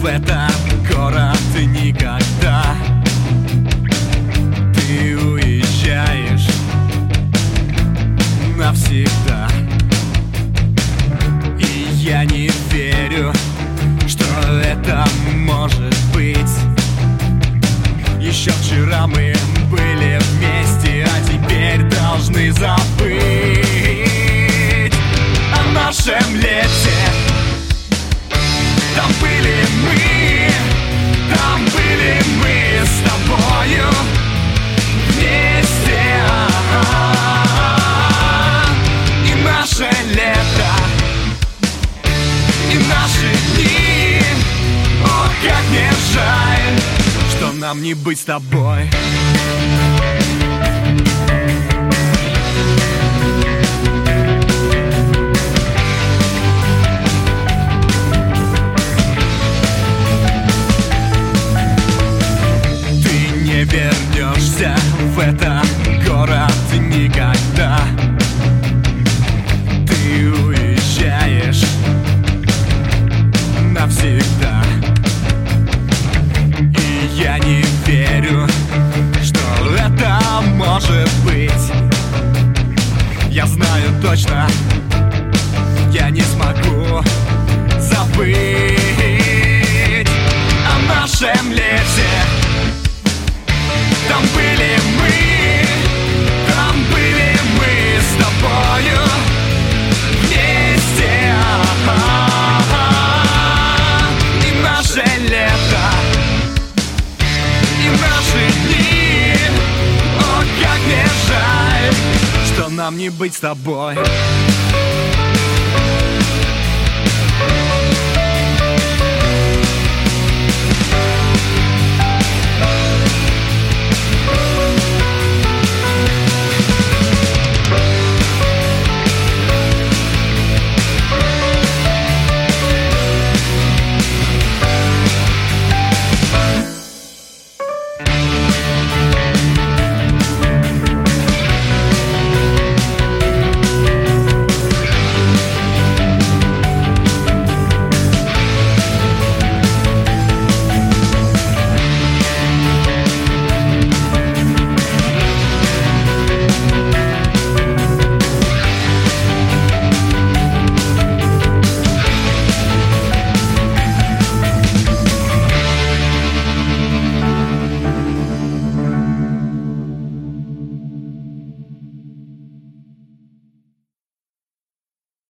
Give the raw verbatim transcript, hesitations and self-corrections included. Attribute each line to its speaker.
Speaker 1: этот город никогда. Ты уезжаешь навсегда. И я не верю, что это может быть. Еще вчера мы были вместе, а теперь должны забыть о нашем лете. Там были мы, там были мы с тобою вместе. И наше лето, и наши дни. О, как мне жаль, что нам не быть с тобой. Ты не вернешься в этот город никогда. Ты уезжаешь навсегда. И я не верю, что это может быть. Я знаю точно, я не смогу забыть о нашем лете. Там были мы, там были мы с тобою вместе. И наше лето, и наши дни. О, как мне жаль, что нам не быть с тобой.